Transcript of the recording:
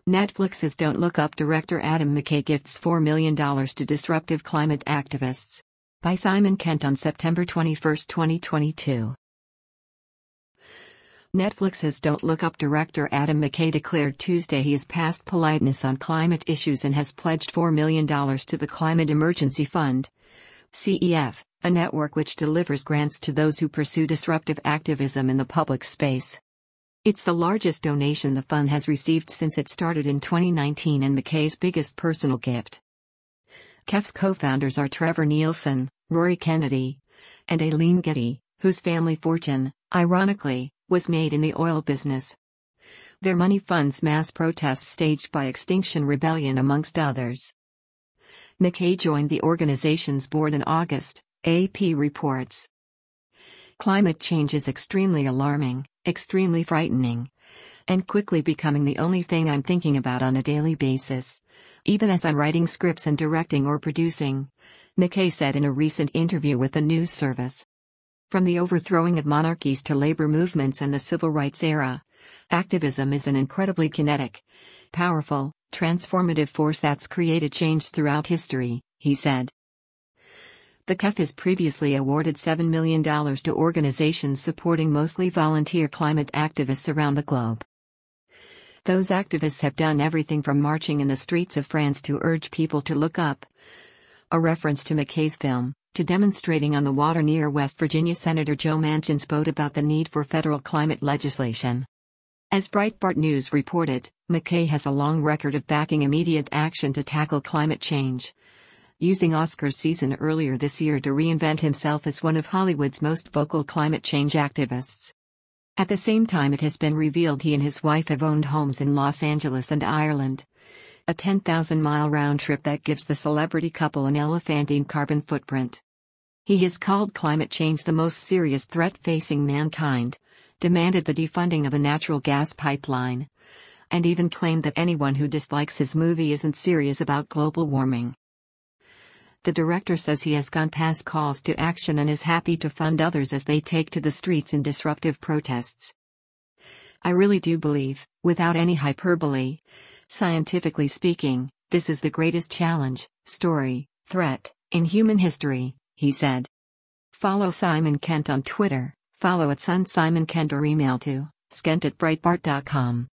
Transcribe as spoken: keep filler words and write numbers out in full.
Netflix's Don't Look Up director Adam McKay gifts four million dollars to disruptive climate activists. By Simon Kent on September twenty-first, twenty twenty-two. Netflix's Don't Look Up director Adam McKay declared Tuesday he is past politeness on climate issues and has pledged four million dollars to the Climate Emergency Fund, C E F, a network which delivers grants to those who pursue disruptive activism in the public space. It's the largest donation the fund has received since it started in twenty nineteen and McKay's biggest personal gift. C E F's co-founders are Trevor Nielsen, Rory Kennedy, and Aileen Getty, whose family fortune, ironically, was made in the oil business. Their money funds mass protests staged by Extinction Rebellion amongst others. McKay joined the organization's board in August, A P reports. Climate change is extremely alarming, extremely frightening, and quickly becoming the only thing I'm thinking about on a daily basis, even as I'm writing scripts and directing or producing, McKay said in a recent interview with the news service. From the overthrowing of monarchies to labor movements and the civil rights era, activism is an incredibly kinetic, powerful, transformative force that's created change throughout history, he said. The C E F has previously awarded seven million dollars to organizations supporting mostly volunteer climate activists around the globe. Those activists have done everything from marching in the streets of France to urge people to look up, a reference to McKay's film, to demonstrating on the water near West Virginia Senator Joe Manchin's boat about the need for federal climate legislation. As Breitbart News reported, McKay has a long record of backing immediate action to tackle climate change, using Oscars season earlier this year to reinvent himself as one of Hollywood's most vocal climate change activists. At the same time, it has been revealed he and his wife have owned homes in Los Angeles and Ireland, a ten thousand mile round trip that gives the celebrity couple an elephantine carbon footprint. He has called climate change the most serious threat facing mankind, demanded the defunding of a natural gas pipeline, and even claimed that anyone who dislikes his movie isn't serious about global warming. The director says he has gone past calls to action and is happy to fund others as they take to the streets in disruptive protests. I really do believe, without any hyperbole, scientifically speaking, this is the greatest challenge, story, threat, in human history, he said. Follow Simon Kent on Twitter, follow at Sun Simon Kent or email to skent at breitbart dot com.